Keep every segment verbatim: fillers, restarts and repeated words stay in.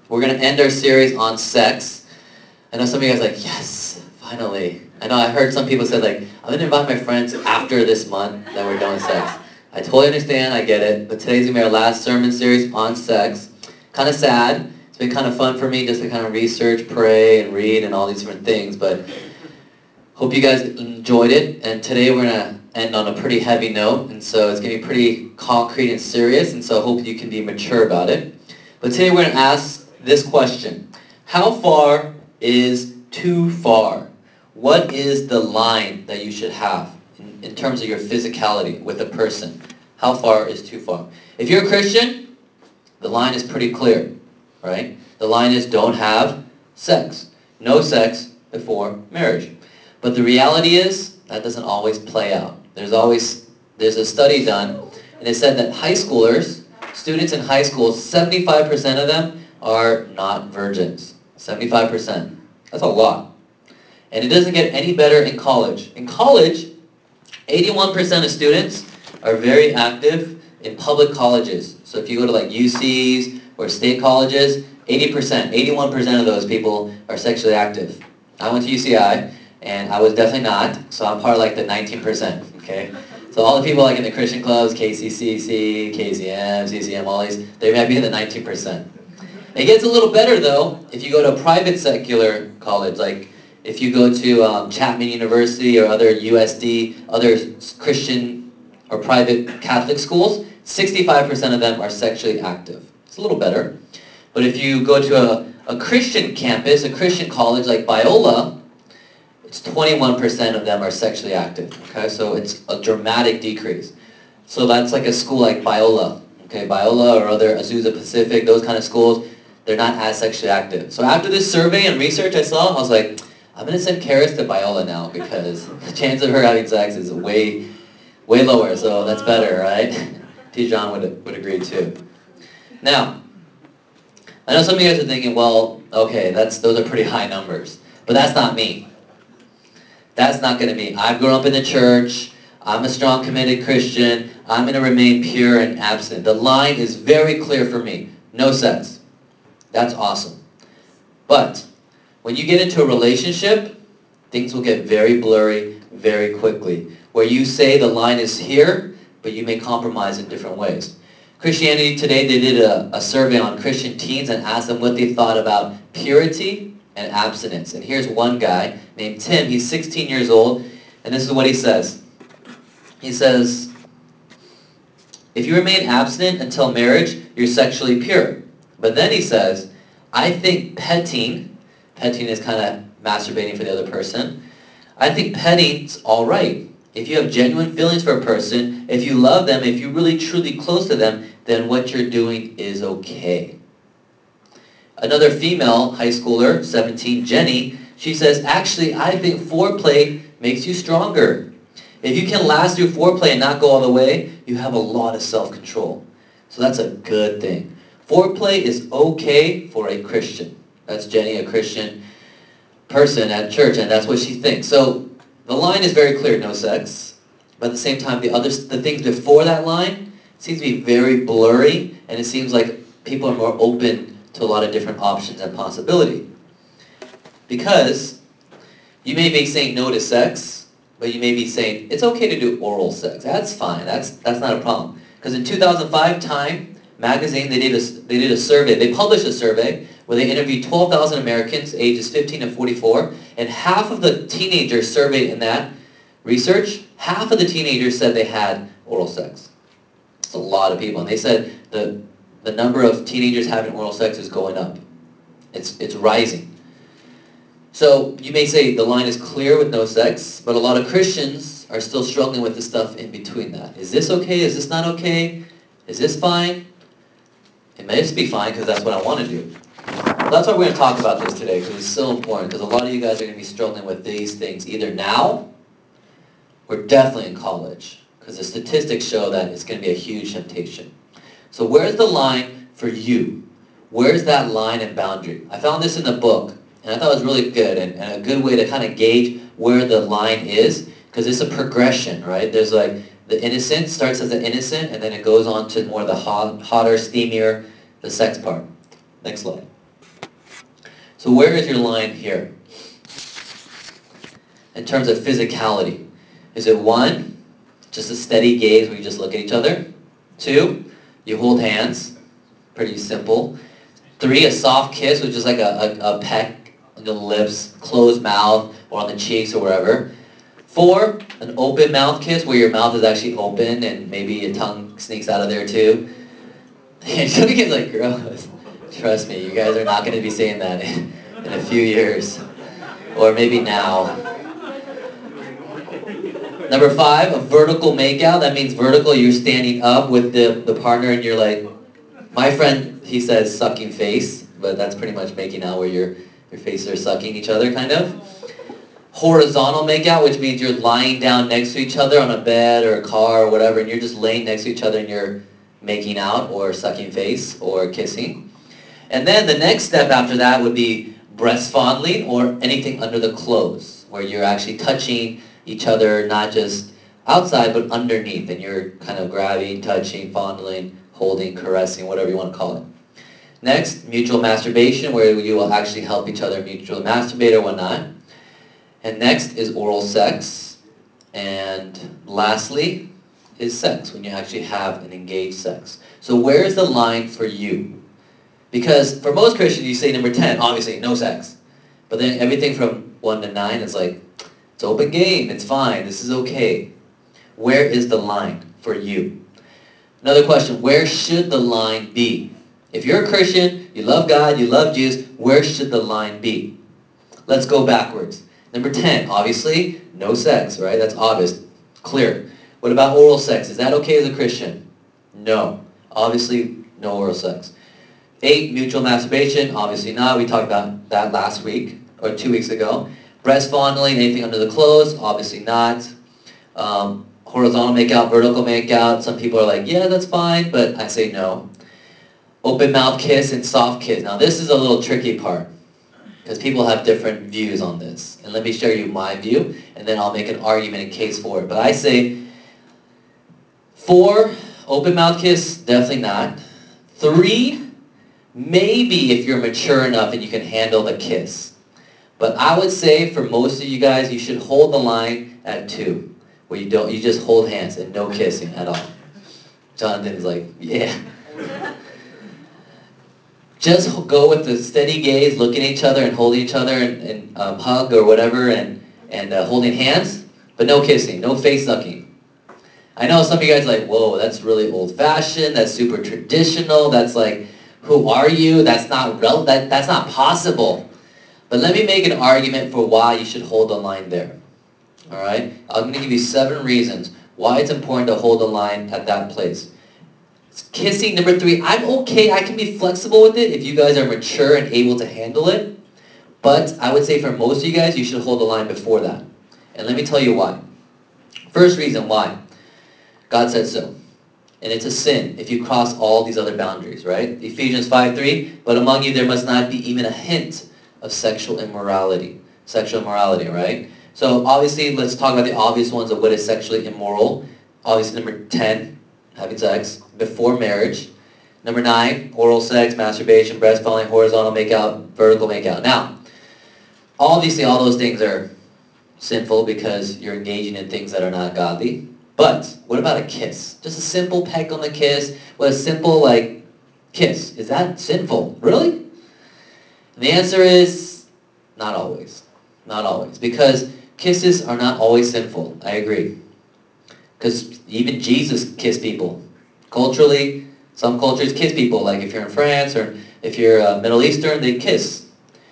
we're going to end our series on sex. I know some of you guys are like, yes, finally. I know I heard some people say, like, I'm going to invite my friends after this month that we're done with sex. I totally understand, I get it, but today's going to be our last sermon series on sex. Kind of sad. It's been kind of fun for me just to kind of research, pray, and read, and all these different things, but hope you guys enjoyed it. And today we're going to end on a pretty heavy note, and so it's going to be pretty concrete and serious, and so I hope you can be mature about it. But today we're going to ask this question. How far is too far? What is the line that you should have in, in terms of your physicality with a person? How far is too far? If you're a Christian, the line is pretty clear, right? The line is don't have sex. No sex before marriage. But the reality is that doesn't always play out. There's always, there's a study done, and it said that high schoolers, students in high school, seventy-five percent of them are not virgins. seventy-five percent. That's a lot. And it doesn't get any better in college. In college, eighty-one percent of students are very active in public colleges. So if you go to like U Cs or state colleges, eighty percent, eighty-one percent of those people are sexually active. I went to U C I, and I was definitely not, so I'm part of like the nineteen percent, okay? So all the people like in the Christian clubs, K C C C, K C M, C C M, all these, they might be in the nineteen percent. It gets a little better though if you go to a private secular college, like if you go to um, Chapman University or other U S D, other Christian or private Catholic schools, sixty-five percent of them are sexually active. It's a little better. But if you go to a, a Christian campus, a Christian college like Biola, it's twenty-one percent of them are sexually active. Okay, so it's a dramatic decrease. So that's like a school like Biola, okay, Biola or other Azusa Pacific, those kind of schools, they're not as sexually active. So after this survey and research I saw, I was like, I'm going to send Karis to Biola now because the chance of her having sex is way, way lower, so that's better, right? Tijan would, would agree too. Now, I know some of you guys are thinking, well, okay, that's those are pretty high numbers, but that's not me. That's not going to be. I've grown up in the church. I'm a strong, committed Christian. I'm going to remain pure and abstinent. The line is very clear for me. No sex. That's awesome. But when you get into a relationship, things will get very blurry very quickly. Where you say the line is here, but you may compromise in different ways. Christianity Today, they did a, a survey on Christian teens and asked them what they thought about purity and abstinence. And here's one guy named Tim. He's sixteen years old, and this is what he says. He says, if you remain abstinent until marriage, you're sexually pure. But then he says, I think petting, petting is kind of masturbating for the other person, I think petting's all right. If you have genuine feelings for a person, if you love them, if you're really truly close to them, then what you're doing is okay. Another female high schooler, seventeen, Jenny, she says, actually, I think foreplay makes you stronger. If you can last through foreplay and not go all the way, you have a lot of self-control. So that's a good thing. Foreplay is okay for a Christian. That's Jenny, a Christian person at church, and that's what she thinks. So the line is very clear, no sex. But at the same time, the other, the things before that line seems to be very blurry, and it seems like people are more open to a lot of different options and possibility. Because you may be saying no to sex, but you may be saying it's okay to do oral sex. That's fine. That's that's not a problem. Because in two thousand five, Time magazine, they did a they did a survey. They published a survey where they interviewed twelve thousand Americans ages fifteen to forty-four, and half of the teenagers surveyed in that research, half of the teenagers said they had oral sex. It's a lot of people, and they said the the number of teenagers having oral sex is going up. It's it's rising. So you may say the line is clear with no sex, but a lot of Christians are still struggling with the stuff in between that. Is this okay? Is this not okay? Is this fine? It may just be fine because that's what I want to do. Well, that's why we're going to talk about this today, because it's so important, because a lot of you guys are going to be struggling with these things either now or definitely in college, because the statistics show that it's going to be a huge temptation. So where's the line for you? Where's that line and boundary? I found this in the book, and I thought it was really good, and, and a good way to kind of gauge where the line is, because it's a progression, right? There's like, the innocent starts as the innocent, and then it goes on to more the hot, hotter, steamier, the sex part. Next slide. So where is your line here? In terms of physicality. Is it one, just a steady gaze where you just look at each other? Two, you hold hands. Pretty simple. Three, a soft kiss, which is like a, a, a peck on the lips, closed mouth, or on the cheeks or wherever. Four, an open mouth kiss where your mouth is actually open and maybe your tongue sneaks out of there too. And some of you guys are like, gross. Trust me, you guys are not going to be saying that in, in a few years. Or maybe now. Number five, a vertical makeout. That means vertical, you're standing up with the, the partner and you're like, my friend, he says sucking face, but that's pretty much making out where your, your faces are sucking each other, kind of. Horizontal makeout, which means you're lying down next to each other on a bed or a car or whatever, and you're just laying next to each other and you're making out or sucking face or kissing. And then the next step after that would be breast fondling or anything under the clothes, where you're actually touching each other, not just outside, but underneath, and you're kind of grabbing, touching, fondling, holding, caressing, whatever you want to call it. Next, mutual masturbation, where you will actually help each other mutually masturbate or whatnot. And next is oral sex. And lastly is sex, when you actually have an engaged sex. So where is the line for you? Because for most Christians, you say number ten, obviously, no sex. But then everything from one to nine is like, it's open game, it's fine, this is okay. Where is the line for you? Another question, where should the line be? If you're a Christian, you love God, you love Jesus, where should the line be? Let's go backwards. Number ten, obviously, no sex, right? That's obvious, clear. What about oral sex? Is that okay as a Christian? No. Obviously, no oral sex. Eight, mutual masturbation, obviously not. We talked about that last week, or two weeks ago. Breast fondling, anything under the clothes, obviously not. Um, horizontal makeout, vertical makeout, some people are like, yeah, that's fine, but I say no. Open mouth kiss and soft kiss. Now this is a little tricky part, because people have different views on this. And let me show you my view, and then I'll make an argument and case for it. But I say, four, open mouth kiss, definitely not. Three, maybe if you're mature enough and you can handle the kiss. But I would say for most of you guys, you should hold the line at two, where you don't, you just hold hands and no kissing at all. Jonathan's like, yeah. Just go with the steady gaze, looking at each other and holding each other and, and um, hug or whatever, and, and uh, holding hands, but no kissing, no face sucking. I know some of you guys are like, whoa, that's really old-fashioned, that's super traditional, that's like, who are you? That's not rel- that, that's not possible. But let me make an argument for why you should hold the line there. All right? I'm going to give you seven reasons why it's important to hold the line at that place. Kissing, number three, I'm okay. I can be flexible with it if you guys are mature and able to handle it. But I would say for most of you guys, you should hold the line before that. And let me tell you why. First reason why. God said so. And it's a sin if you cross all these other boundaries, right? Ephesians five three, but among you there must not be even a hint of sexual immorality. Sexual immorality, right? So obviously, let's talk about the obvious ones of what is sexually immoral. Obviously, number ten, having sex before marriage. Number nine, oral sex, masturbation, breast fondling, horizontal makeout, vertical makeout. Now, obviously all those things are sinful because you're engaging in things that are not godly. But what about a kiss? Just a simple peck on the kiss, with a simple like kiss. Is that sinful? Really? And the answer is not always. Not always. Because kisses are not always sinful. I agree. Because even Jesus kissed people. Culturally, some cultures kiss people. Like if you're in France or if you're uh, Middle Eastern, they kiss.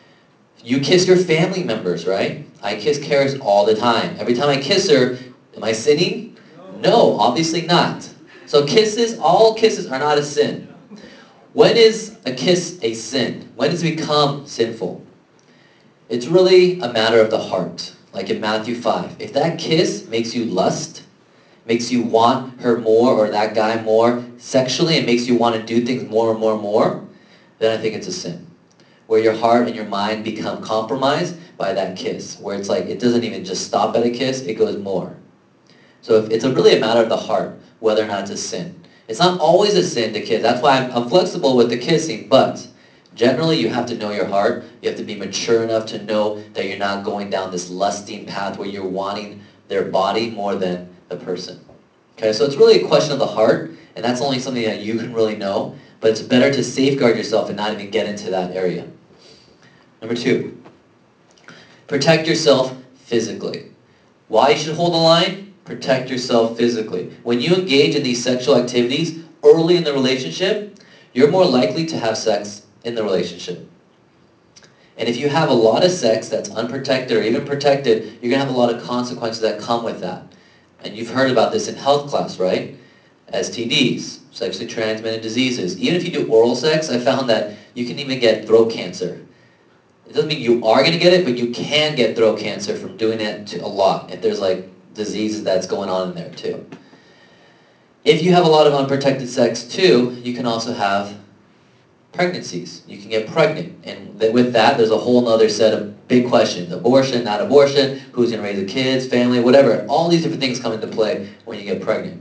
You kiss your family members, right? I kiss Karis all the time. Every time I kiss her, am I sinning? No, obviously not. So kisses, all kisses are not a sin. When is a kiss a sin? When does it become sinful? It's really a matter of the heart. Like in Matthew five. If that kiss makes you lust, makes you want her more or that guy more sexually, and makes you want to do things more and more and more, then I think it's a sin. Where your heart and your mind become compromised by that kiss. Where it's like, it doesn't even just stop at a kiss, it goes more. So if it's a really a matter of the heart, whether or not it's a sin. It's not always a sin to kiss. That's why I'm, I'm flexible with the kissing, but Generally, you have to know your heart. You have to be mature enough to know that you're not going down this lusting path where you're wanting their body more than the person. Okay, so it's really a question of the heart, and that's only something that you can really know, but it's better to safeguard yourself and not even get into that area. Number two, protect yourself physically. Why you should hold the line? Protect yourself physically. When you engage in these sexual activities early in the relationship, you're more likely to have sex in the relationship. And if you have a lot of sex that's unprotected or even protected, you're going to have a lot of consequences that come with that. And you've heard about this in health class, right? S T Ds, sexually transmitted diseases. Even if you do oral sex, I found that you can even get throat cancer. It doesn't mean you are going to get it, but you can get throat cancer from doing it to a lot. If there's like diseases that's going on in there too. If you have a lot of unprotected sex too, you can also have pregnancies. You can get pregnant. And th- with that, there's a whole other set of big questions. Abortion, not abortion, who's going to raise the kids, family, whatever. All these different things come into play when you get pregnant.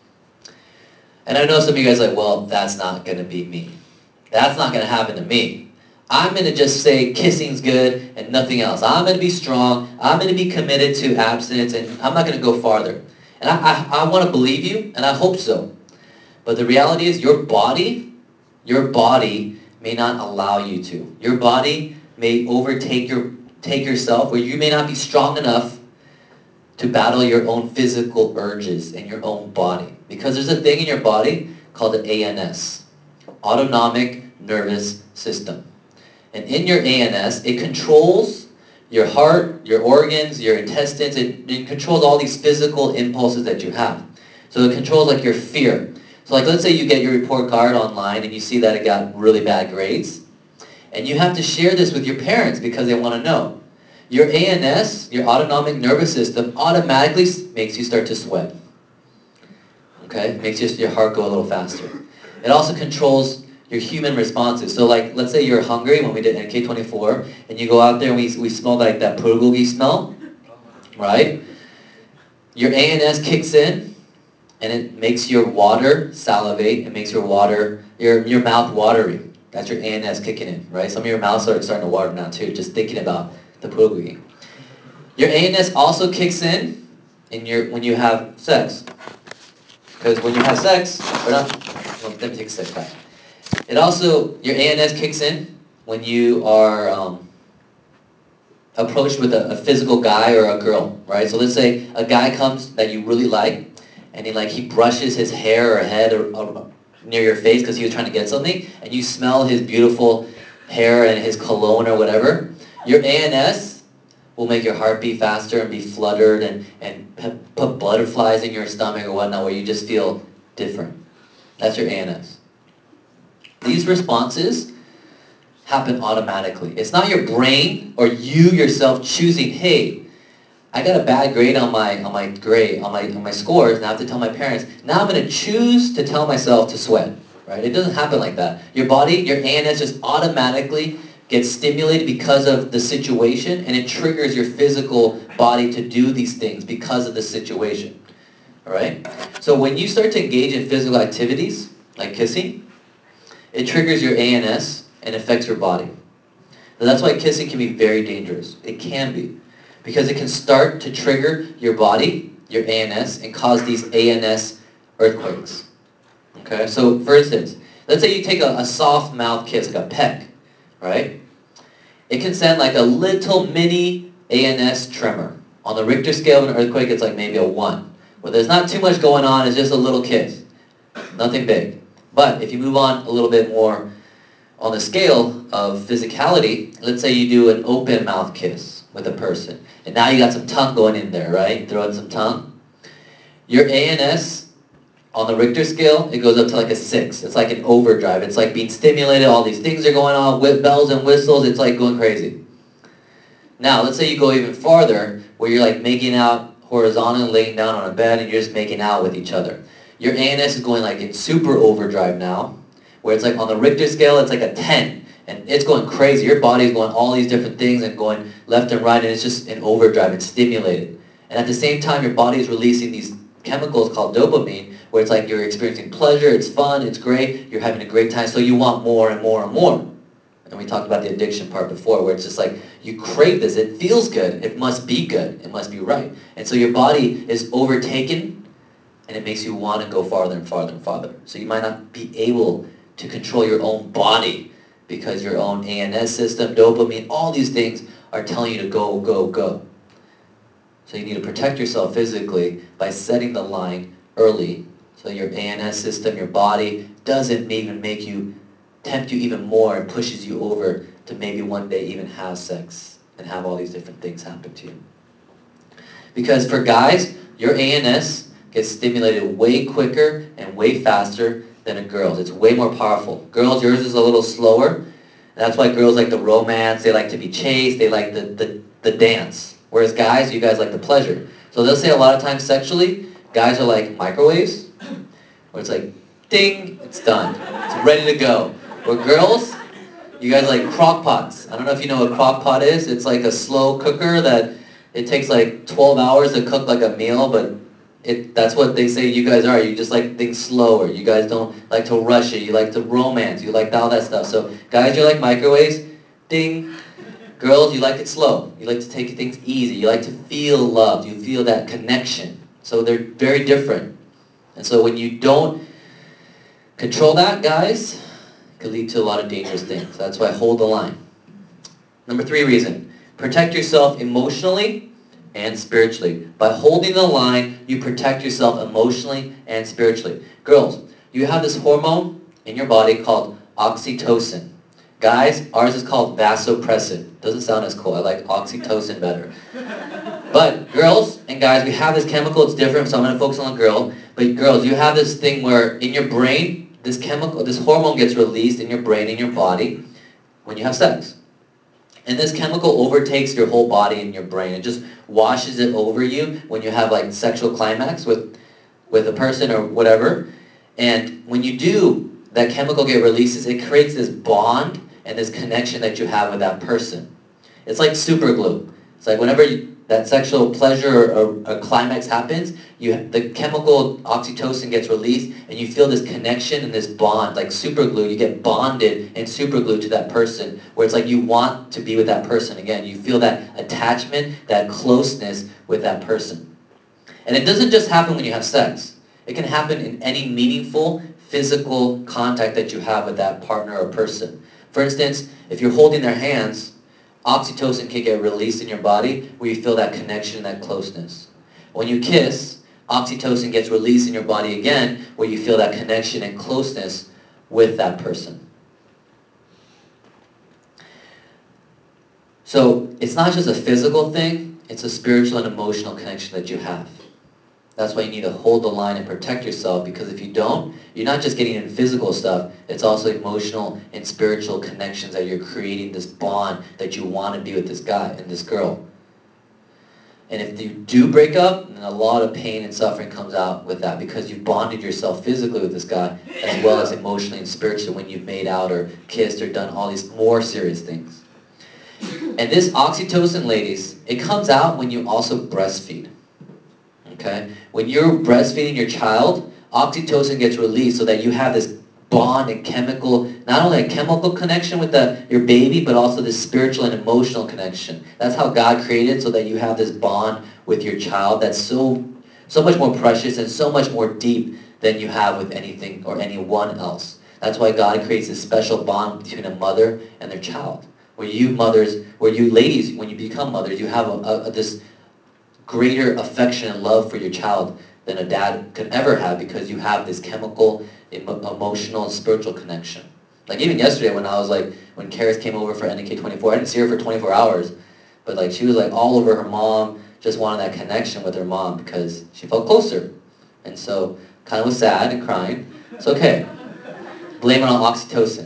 And I know some of you guys are like, well, that's not going to be me. That's not going to happen to me. I'm going to just say kissing's good and nothing else. I'm going to be strong. I'm going to be committed to abstinence, and I'm not going to go farther. And I, I, I want to believe you, and I hope so. But the reality is your body, your body may not allow you to. Your body may overtake your, take yourself where you may not be strong enough to battle your own physical urges in your own body. Because there's a thing in your body called the A N S, Autonomic Nervous System. And in your A N S, it controls your heart, your organs, your intestines. It, it controls all these physical impulses that you have. So it controls like your fear. So like let's say you get your report card online and you see that it got really bad grades. And you have to share this with your parents because they want to know. Your A N S, your autonomic nervous system, automatically makes you start to sweat. Okay? Makes just your heart go a little faster. It also controls your human responses. So like, let's say you're hungry when we did N K twenty-four, and you go out there and we, we smell like that bulgogi smell, right? Your A N S kicks in, and it makes your water salivate. It makes your water, your, your mouth watery. That's your A N S kicking in, right? Some of your mouths are starting to water now too, just thinking about the bulgogi. Your A N S also kicks in, in your, when you have sex. Because when you have sex, or not, well, let me take a step back. It also, your A N S kicks in when you are um, approached with a, a physical guy or a girl, right? So let's say a guy comes that you really like, and he like he brushes his hair or head or, or near your face because he was trying to get something, and you smell his beautiful hair and his cologne or whatever. Your A N S will make your heart beat faster and be fluttered and, and put butterflies in your stomach or whatnot where you just feel different. That's your A N S. These responses happen automatically. It's not your brain or you yourself choosing, hey, I got a bad grade on my on my grade, on my on my scores, and I have to tell my parents. Now I'm gonna choose to tell myself to sweat. Right? It doesn't happen like that. Your body, your A N S just automatically gets stimulated because of the situation, and it triggers your physical body to do these things because of the situation. Alright? So when you start to engage in physical activities, like kissing, it triggers your A N S and affects your body. So that's why kissing can be very dangerous. It can be. Because it can start to trigger your body, your A N S, and cause these A N S earthquakes. Okay? So, for instance, let's say you take a, a soft mouth kiss, like a peck, right? It can send like a little mini A N S tremor. On the Richter scale of an earthquake, it's like maybe a one. Where there's not too much going on, it's just a little kiss. Nothing big. But if you move on a little bit more on the scale of physicality, let's say you do an open mouth kiss with a person. And now you got some tongue going in there, right? Throw in some tongue. Your A N S, on the Richter scale, it goes up to like a six. It's like an overdrive. It's like being stimulated. All these things are going on with bells and whistles. It's like going crazy. Now, let's say you go even farther where you're like making out horizontally, laying down on a bed, and you're just making out with each other. Your A N S is going like in super overdrive now, where it's like on the Richter scale, it's like a ten. And it's going crazy. Your body's going all these different things and going left and right, and it's just in overdrive. It's stimulated. And at the same time, your body is releasing these chemicals called dopamine, where it's like you're experiencing pleasure, it's fun, it's great, you're having a great time, so you want more and more and more. And we talked about the addiction part before, where it's just like, you crave this, it feels good, it must be good, it must be right. And so your body is overtaken, and it makes you want to go farther and farther and farther. So you might not be able to control your own body, because your own A N S system, dopamine, all these things are telling you to go, go, go. So you need to protect yourself physically by setting the line early, so your A N S system, your body, doesn't even make you, tempt you even more and pushes you over to maybe one day even have sex and have all these different things happen to you. Because for guys, your A N S gets stimulated way quicker and way faster than a girl's. It's way more powerful. Girls, yours is a little slower. And that's why girls like the romance, they like to be chased, they like the, the, the dance. Whereas guys, you guys like the pleasure. So they'll say a lot of times sexually, guys are like microwaves, where it's like, ding, it's done. It's ready to go. Where girls, you guys like crock pots. I don't know if you know what crock pot is. It's like a slow cooker that it takes like twelve hours to cook like a meal, but it, that's what they say you guys are. You just like things slower. You guys don't like to rush it. You like to romance. You like all that stuff. So guys, you're like microwaves. Ding. Girls, you like it slow. You like to take things easy. You like to feel love. You feel that connection. So they're very different. And so when you don't control that, guys, it could lead to a lot of dangerous things. That's why hold the line. Number three reason, protect yourself emotionally and spiritually. By holding the line, you protect yourself emotionally and spiritually. Girls, you have this hormone in your body called oxytocin. Guys, ours is called vasopressin. Doesn't sound as cool. I like oxytocin better. But girls and guys, we have this chemical. It's different, so I'm going to focus on the girl. But girls, you have this thing where in your brain, this chemical, this hormone gets released in your brain, in your body, when you have sex. And this chemical overtakes your whole body and your brain. It just washes it over you when you have like sexual climax with, with a person or whatever. And when you do, that chemical get releases, it creates this bond and this connection that you have with that person. It's like super glue. It's like whenever you, that sexual pleasure or, or, or climax happens, you the chemical oxytocin gets released, and you feel this connection and this bond, like super glue. You get bonded and super glued to that person, where it's like you want to be with that person again. You feel that attachment, that closeness with that person. And it doesn't just happen when you have sex. It can happen in any meaningful physical contact that you have with that partner or person. For instance, if you're holding their hands, oxytocin can get released in your body where you feel that connection and that closeness. When you kiss, oxytocin gets released in your body again where you feel that connection and closeness with that person. So it's not just a physical thing, it's a spiritual and emotional connection that you have. That's why you need to hold the line and protect yourself, because if you don't, you're not just getting into physical stuff, it's also emotional and spiritual connections that you're creating, this bond that you want to be with this guy and this girl. And if you do break up, then a lot of pain and suffering comes out with that, because you've bonded yourself physically with this guy as well as emotionally and spiritually when you've made out or kissed or done all these more serious things. And this oxytocin, ladies, it comes out when you also breastfeed. Okay? When you're breastfeeding your child, oxytocin gets released so that you have this bond and chemical, not only a chemical connection with the, your baby, but also this spiritual and emotional connection. That's how God created, so that you have this bond with your child that's so, so much more precious and so much more deep than you have with anything or anyone else. That's why God creates this special bond between a mother and their child. Where you mothers, where you ladies, when you become mothers, you have a, a, this greater affection and love for your child than a dad could ever have, because you have this chemical, emo emotional, and spiritual connection. Like even yesterday when I was like, when Karis came over for N K twenty-four, I didn't see her for twenty-four hours, but like she was like all over her mom, just wanted that connection with her mom because she felt closer. And so kind of was sad and crying. It's okay. Blame it on oxytocin.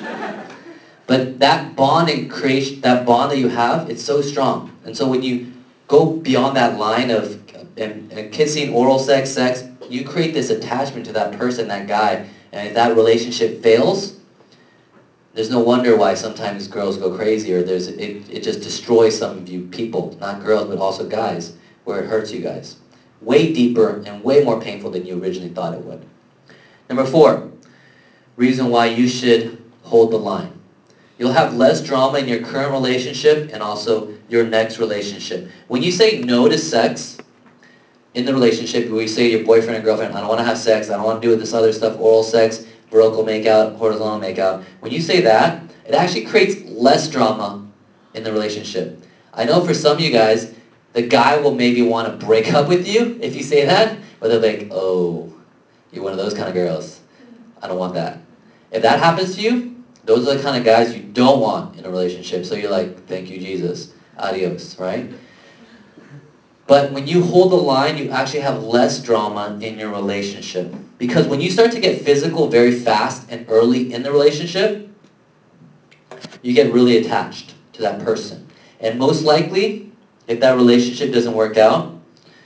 But that bond and creation, that bond that you have, it's so strong. And so when you go beyond that line of and, and kissing, oral sex, sex, you create this attachment to that person, that guy. And if that relationship fails, there's no wonder why sometimes girls go crazy, or there's it, it just destroys some of you people, not girls, but also guys, where it hurts you guys. Way deeper and way more painful than you originally thought it would. Number four, reason why you should hold the line. You'll have less drama in your current relationship and also your next relationship. When you say no to sex in the relationship, when you say to your boyfriend and girlfriend, I don't want to have sex, I don't want to do this other stuff, oral sex, vertical makeout, horizontal makeout. When you say that, it actually creates less drama in the relationship. I know for some of you guys, the guy will maybe want to break up with you if you say that, but they're like, oh, you're one of those kind of girls. I don't want that. If that happens to you, those are the kind of guys you don't want in a relationship. So you're like, thank you, Jesus. Adios, right? But when you hold the line, you actually have less drama in your relationship. Because when you start to get physical very fast and early in the relationship, you get really attached to that person. And most likely, if that relationship doesn't work out,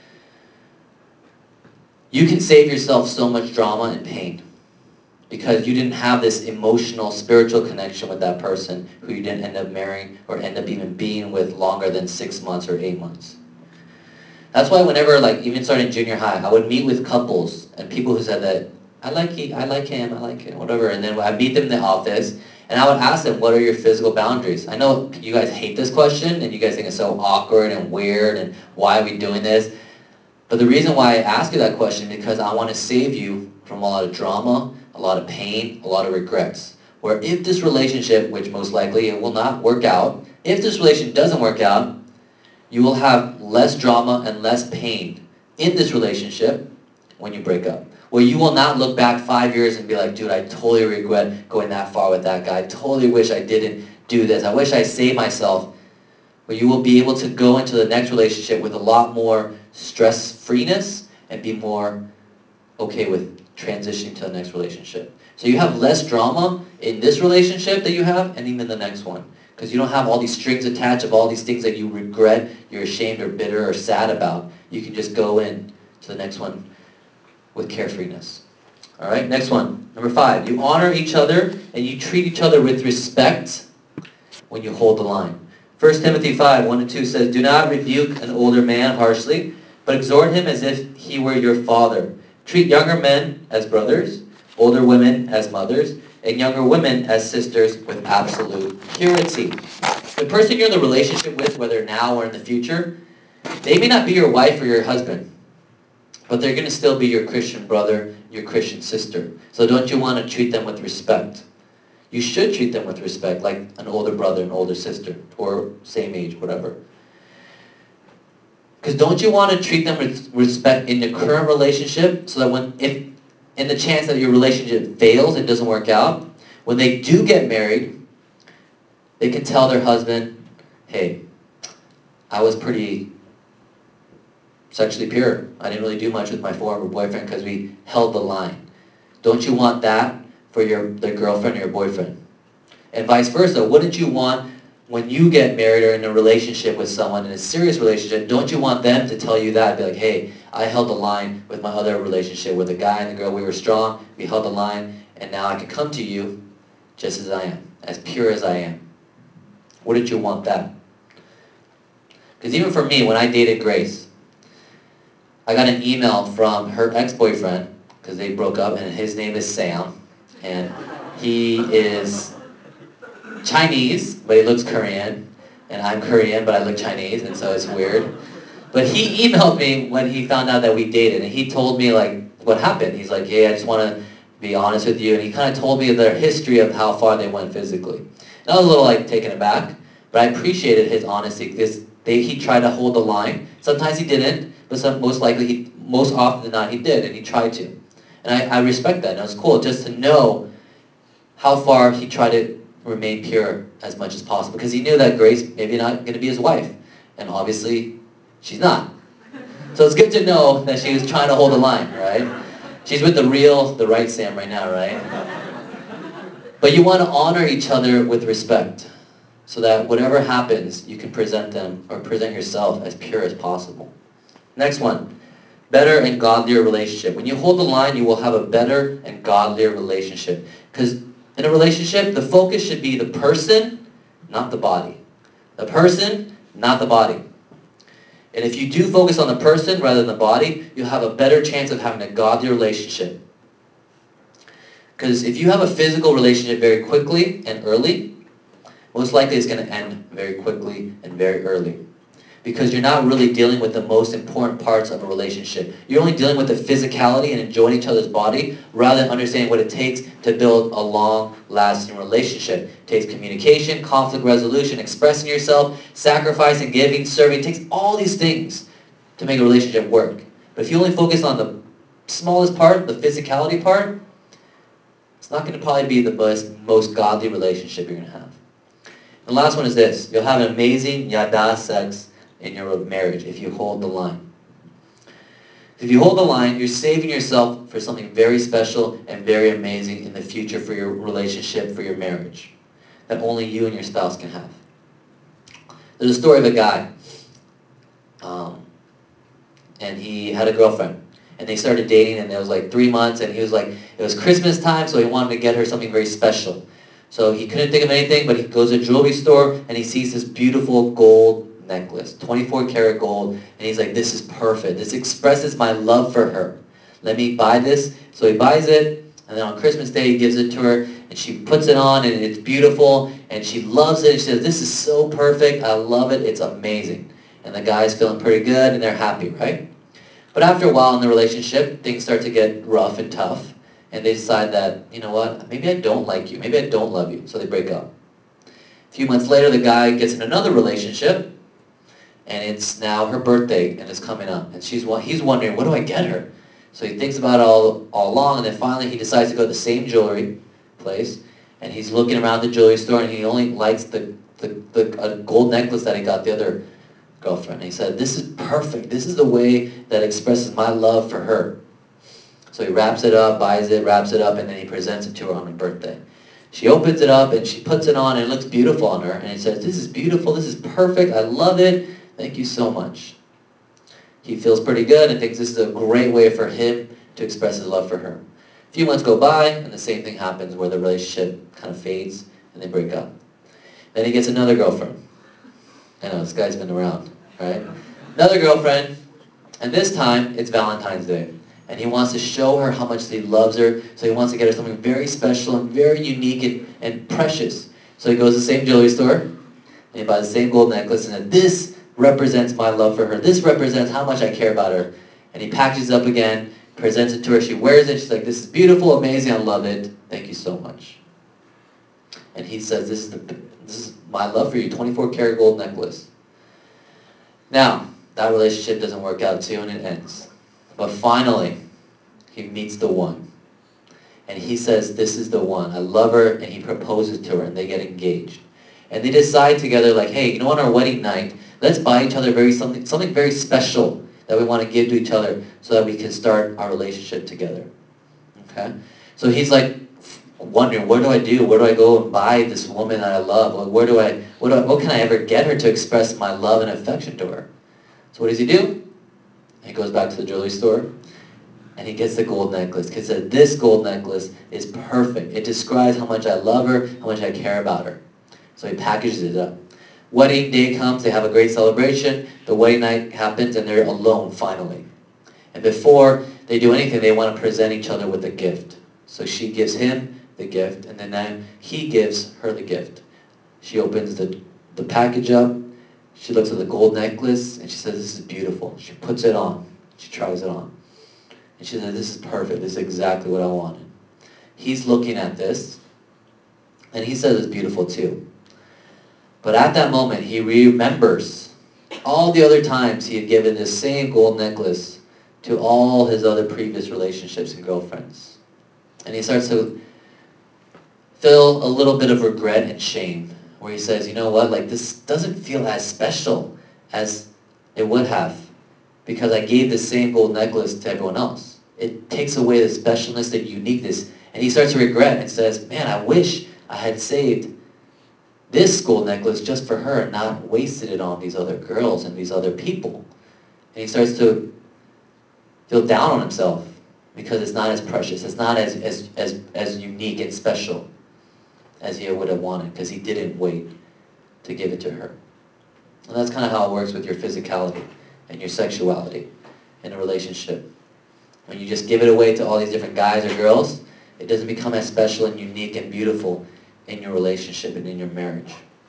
you can save yourself so much drama and pain. Because you didn't have this emotional, spiritual connection with that person who you didn't end up marrying or end up even being with longer than six months or eight months. That's why whenever, like, even starting junior high, I would meet with couples and people who said that, I like he, I like him, I like him, whatever. And then I meet them in the office, and I would ask them, what are your physical boundaries? I know you guys hate this question, and you guys think it's so awkward and weird, and why are we doing this? But the reason why I ask you that question is because I want to save you from a lot of drama, a lot of pain, a lot of regrets. Where if this relationship, which most likely it will not work out, if this relationship doesn't work out, you will have less drama and less pain in this relationship when you break up. Where you will not look back five years and be like, dude, I totally regret going that far with that guy. I totally wish I didn't do this. I wish I saved myself. Where you will be able to go into the next relationship with a lot more stress-freeness and be more okay with transitioning to the next relationship. So you have less drama in this relationship that you have and even the next one. Because you don't have all these strings attached of all these things that you regret, you're ashamed or bitter or sad about. You can just go in to the next one with carefreeness. All right, next one. Number five, you honor each other and you treat each other with respect when you hold the line. First Timothy five, one and two says, do not rebuke an older man harshly, but exhort him as if he were your father. Treat younger men as brothers, older women as mothers, and younger women as sisters with absolute purity. The person you're in the relationship with, whether now or in the future, they may not be your wife or your husband, but they're going to still be your Christian brother, your Christian sister. So don't you want to treat them with respect? You should treat them with respect, like an older brother and older sister, or same age, whatever. Because don't you want to treat them with respect in your current relationship so that when, if in the chance that your relationship fails and doesn't work out, when they do get married, they can tell their husband, hey, I was pretty sexually pure. I didn't really do much with my former boyfriend because we held the line. Don't you want that for your their girlfriend or your boyfriend? And vice versa, wouldn't you want when you get married or in a relationship with someone, in a serious relationship, don't you want them to tell you that? Be like, hey, I held the line with my other relationship with the guy and the girl. We were strong. We held the line. And now I can come to you just as I am, as pure as I am. Wouldn't you want that? Because even for me, when I dated Grace, I got an email from her ex-boyfriend, because they broke up, and his name is Sam. And he is Chinese, but he looks Korean, and I'm Korean, but I look Chinese, and so it's weird. But he emailed me when he found out that we dated, and he told me like what happened. He's like, hey, I just want to be honest with you, and he kind of told me their history of how far they went physically. And I was a little like taken aback, but I appreciated his honesty because they, he tried to hold the line. Sometimes he didn't, but some, most likely, he, most often than not, he did, and he tried to. And I, I respect that, and it was cool just to know how far he tried to remain pure as much as possible, because he knew that Grace maybe not going to be his wife, and obviously she's not. So it's good to know that she was trying to hold the line, right? She's with the real, the right Sam right now, right? But you want to honor each other with respect, so that whatever happens, you can present them or present yourself as pure as possible. Next one, better and godlier relationship. When you hold the line, you will have a better and godlier relationship, because in a relationship, the focus should be the person, not the body. The person, not the body. And if you do focus on the person rather than the body, you'll have a better chance of having a godly relationship. Because if you have a physical relationship very quickly and early, most likely it's going to end very quickly and very early. Because you're not really dealing with the most important parts of a relationship. You're only dealing with the physicality and enjoying each other's body rather than understanding what it takes to build a long-lasting relationship. It takes communication, conflict resolution, expressing yourself, sacrificing, giving, serving. It takes all these things to make a relationship work. But if you only focus on the smallest part, the physicality part, it's not going to probably be the most, most godly relationship you're going to have. The last one is this. You'll have an amazing yada sex in your marriage if you hold the line. If you hold the line, you're saving yourself for something very special and very amazing in the future for your relationship, for your marriage, that only you and your spouse can have. There's a story of a guy, um, and he had a girlfriend. And they started dating, and it was like three months, and he was like, it was Christmas time, so he wanted to get her something very special. So he couldn't think of anything, but he goes to a jewelry store, and he sees this beautiful gold necklace, twenty-four karat gold, and he's like, this is perfect. This expresses my love for her. Let me buy this. So he buys it, and then on Christmas Day, he gives it to her, and she puts it on, and it's beautiful, and she loves it, and she says, this is so perfect. I love it. It's amazing. And the guy's feeling pretty good, and they're happy, right? But after a while in the relationship, things start to get rough and tough, and they decide that, you know what, maybe I don't like you, maybe I don't love you, so they break up. A few months later, the guy gets in another relationship, and it's now her birthday, and it's coming up, and she's he's wondering, what do I get her? So he thinks about it all, all along, and then finally he decides to go to the same jewelry place, and he's looking around the jewelry store, and he only likes the, the, the a gold necklace that he got the other girlfriend. And he said, this is perfect. This is the way that expresses my love for her. So he wraps it up, buys it, wraps it up, and then he presents it to her on her birthday. She opens it up, and she puts it on, and it looks beautiful on her. And he says, this is beautiful. This is perfect. I love it. Thank you so much. He feels pretty good and thinks this is a great way for him to express his love for her. A few months go by, and the same thing happens where the relationship kind of fades, and they break up. Then he gets another girlfriend. I know, this guy's been around, right? Another girlfriend, and this time it's Valentine's Day. And he wants to show her how much he loves her, so he wants to get her something very special and very unique and, and precious. So he goes to the same jewelry store, and he buys the same gold necklace, and said, this represents my love for her. This represents how much I care about her. And he packages it up again, presents it to her, she wears it, she's like, this is beautiful, amazing, I love it, thank you so much. And he says, this is, the, this is my love for you, twenty-four karat gold necklace. Now, that relationship doesn't work out too, and it ends. But finally, he meets the one. And he says, this is the one. I love her, and he proposes to her, and they get engaged. And they decide together, like, hey, you know, on our wedding night, let's buy each other very something, something very special that we want to give to each other so that we can start our relationship together. Okay? So he's like, wondering, what do I do? Where do I go and buy this woman that I love? Where do I, what, do I, what can I ever get her to express my love and affection to her? So what does he do? He goes back to the jewelry store, and he gets the gold necklace. He said, this gold necklace is perfect. It describes how much I love her, how much I care about her. So he packages it up. Wedding day comes, they have a great celebration. The wedding night happens, and they're alone finally. And before they do anything, they want to present each other with a gift. So she gives him the gift, and then now he gives her the gift. She opens the, the package up, she looks at the gold necklace, and she says, this is beautiful. She puts it on. She tries it on. And she says, this is perfect. This is exactly what I wanted. He's looking at this, and he says it's beautiful too. But at that moment, he remembers all the other times he had given this same gold necklace to all his other previous relationships and girlfriends. And he starts to feel a little bit of regret and shame, where he says, you know what, like this doesn't feel as special as it would have because I gave the same gold necklace to everyone else. It takes away the specialness and uniqueness. And he starts to regret and says, man, I wish I had saved this gold necklace just for her and not wasted it on these other girls and these other people. And he starts to feel down on himself because it's not as precious. It's not as, as, as, as unique and special as he would have wanted because he didn't wait to give it to her. And that's kind of how it works with your physicality and your sexuality in a relationship. When you just give it away to all these different guys or girls, it doesn't become as special and unique and beautiful in your relationship and in your marriage.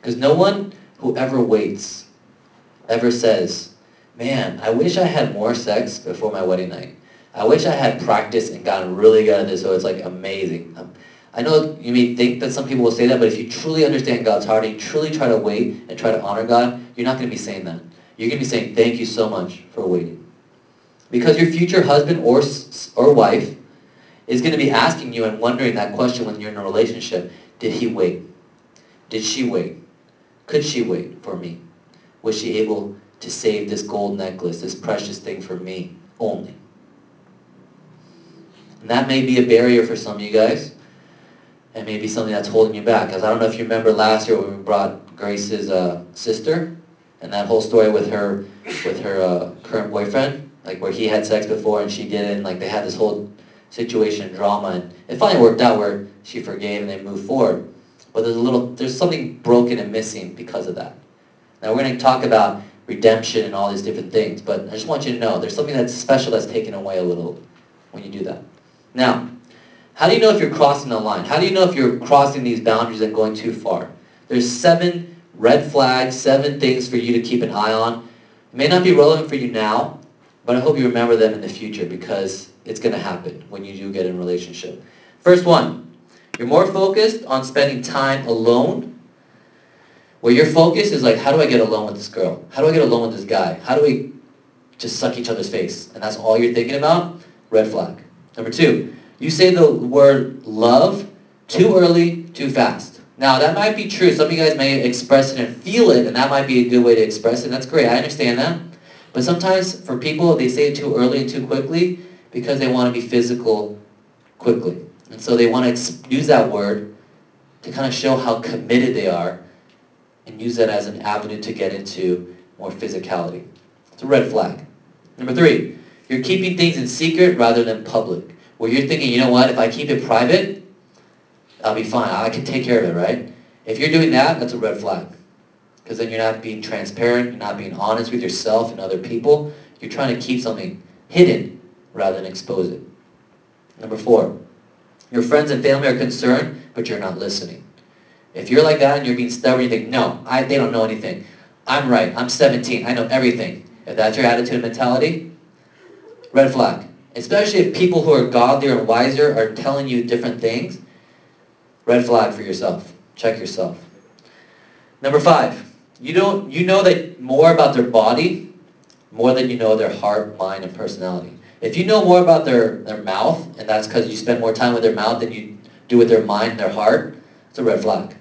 Because no one who ever waits ever says, man, I wish I had more sex before my wedding night. I wish I had practiced and gotten really good at this so it's like amazing. Um, I know you may think that some people will say that, but if you truly understand God's heart and you truly try to wait and try to honor God, you're not going to be saying that. You're going to be saying, thank you so much for waiting. Because your future husband or, or wife is going to be asking you and wondering that question when you're in a relationship. Did he wait? Did she wait? Could she wait for me? Was she able to save this gold necklace, this precious thing for me only? And that may be a barrier for some of you guys. And maybe something that's holding you back. Because I don't know if you remember last year when we brought Grace's uh, sister, and that whole story with her with her uh, current boyfriend, like where he had sex before and she didn't, and like they had this whole situation, drama, and it finally worked out where she forgave and they moved forward. But there's a little, there's something broken and missing because of that. Now we're going to talk about redemption and all these different things, but I just want you to know there's something that's special that's taken away a little when you do that. Now, how do you know if you're crossing the line? How do you know if you're crossing these boundaries and going too far? There's seven red flags, seven things for you to keep an eye on. It may not be relevant for you now, but I hope you remember them in the future because it's going to happen when you do get in a relationship. First one, you're more focused on spending time alone, where your focus is like, how do I get alone with this girl? How do I get alone with this guy? How do we just suck each other's face? And that's all you're thinking about? Red flag. Number two, you say the word love too early, too fast. Now, that might be true. Some of you guys may express it and feel it, and that might be a good way to express it. That's great. I understand that. But sometimes, for people, they say it too early and too quickly because they want to be physical quickly. And so they want to ex- use that word to kind of show how committed they are and use that as an avenue to get into more physicality. It's a red flag. Number three, you're keeping things in secret rather than public. Where you're thinking, you know what, if I keep it private, I'll be fine. I can take care of it, right? If you're doing that, that's a red flag. Because then you're not being transparent, you're not being honest with yourself and other people. You're trying to keep something hidden rather than expose it. Number four, your friends and family are concerned, but you're not listening. If you're like that and you're being stubborn, you think, no, I, they don't know anything. I'm right. I'm seventeen. I know everything. If that's your attitude and mentality, red flag. Especially if people who are godlier and wiser are telling you different things, red flag for yourself. Check yourself. Number five, you don't you know that more about their body more than you know their heart, mind, and personality. If you know more about their, their mouth, and that's because you spend more time with their mouth than you do with their mind and their heart, it's a red flag.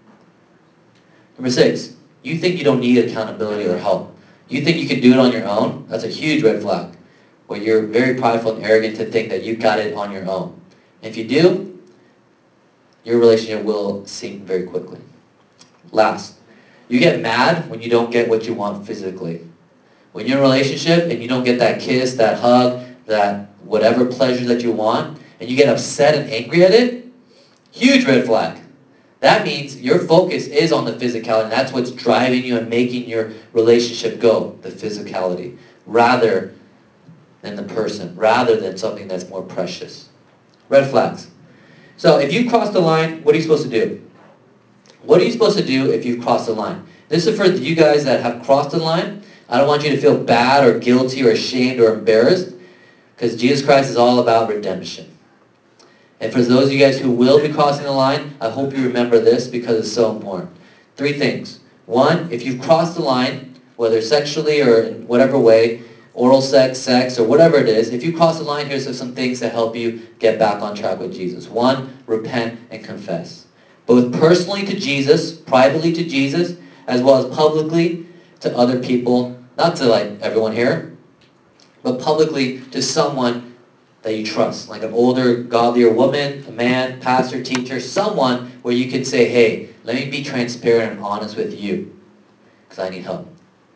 Number six, you think you don't need accountability or help. You think you can do it on your own? That's a huge red flag. Where you're very prideful and arrogant to think that you got it on your own. If you do, your relationship will sink very quickly. Last, you get mad when you don't get what you want physically. When you're in a relationship and you don't get that kiss, that hug, that whatever pleasure that you want, and you get upset and angry at it, huge red flag. That means your focus is on the physicality, and that's what's driving you and making your relationship go, the physicality, rather than the person, rather than something that's more precious. Red flags. So if you cross the line, what are you supposed to do? What are you supposed to do if you've crossed the line? This is for you guys that have crossed the line. I don't want you to feel bad or guilty or ashamed or embarrassed, because Jesus Christ is all about redemption. And for those of you guys who will be crossing the line, I hope you remember this because it's so important. Three things. One, if you've crossed the line, whether sexually or in whatever way, oral sex, sex, or whatever it is, if you cross the line, here's some things to help you get back on track with Jesus. One, repent and confess. Both personally to Jesus, privately to Jesus, as well as publicly to other people, not to like everyone here, but publicly to someone that you trust, like an older, godlier woman, a man, pastor, teacher, someone where you can say, hey, let me be transparent and honest with you, because I need help.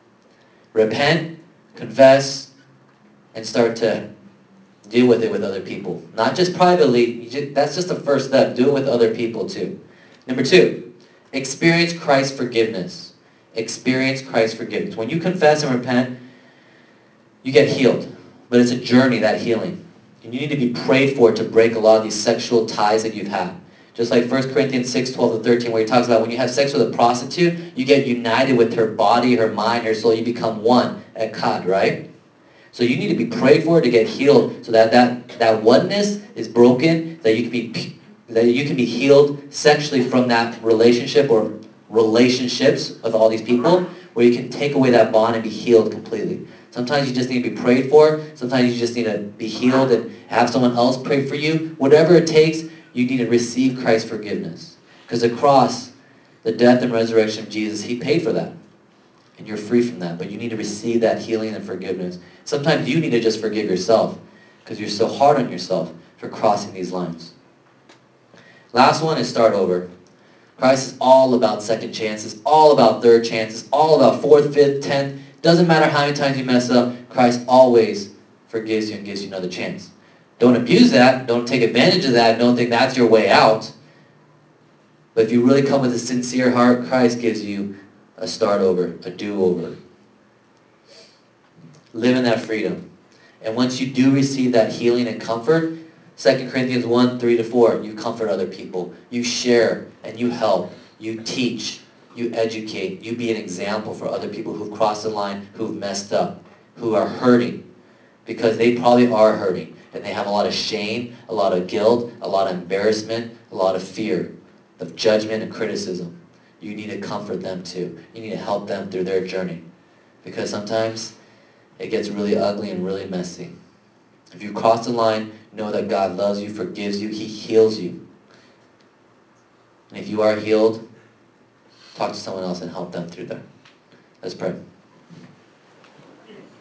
Repent, confess, and start to deal with it with other people. Not just privately, you just, that's just the first step. Do it with other people too. Number two, experience Christ's forgiveness. Experience Christ's forgiveness. When you confess and repent, you get healed. But it's a journey, that healing. And you need to be prayed for to break a lot of these sexual ties that you've had. Just like First Corinthians six, twelve to thirteen, where he talks about when you have sex with a prostitute, you get united with her body, her mind, her soul. You become one, echad, right? So you need to be prayed for to get healed, so that that, that oneness is broken, that you can be that you can be healed sexually from that relationship or relationships with all these people, where you can take away that bond and be healed completely. Sometimes you just need to be prayed for. Sometimes you just need to be healed and have someone else pray for you. Whatever it takes, you need to receive Christ's forgiveness. Because the cross, the death and resurrection of Jesus, he paid for that. And you're free from that. But you need to receive that healing and forgiveness. Sometimes you need to just forgive yourself, because you're so hard on yourself for crossing these lines. Last one is start over. Christ is all about second chances, all about third chances, all about fourth, fifth, tenth. Doesn't matter how many times you mess up, Christ always forgives you and gives you another chance. Don't abuse that. Don't take advantage of that. Don't think that's your way out. But if you really come with a sincere heart, Christ gives you a start over, a do-over. Live in that freedom. And once you do receive that healing and comfort, Second Corinthians one, three to four, you comfort other people. You share and you help. You teach. You educate. You be an example for other people who've crossed the line, who've messed up, who are hurting. Because they probably are hurting. And they have a lot of shame, a lot of guilt, a lot of embarrassment, a lot of fear of judgment and criticism. You need to comfort them too. You need to help them through their journey. Because sometimes it gets really ugly and really messy. If you cross the line, know that God loves you, forgives you, he heals you. And if you are healed, talk to someone else and help them through that. Let's pray.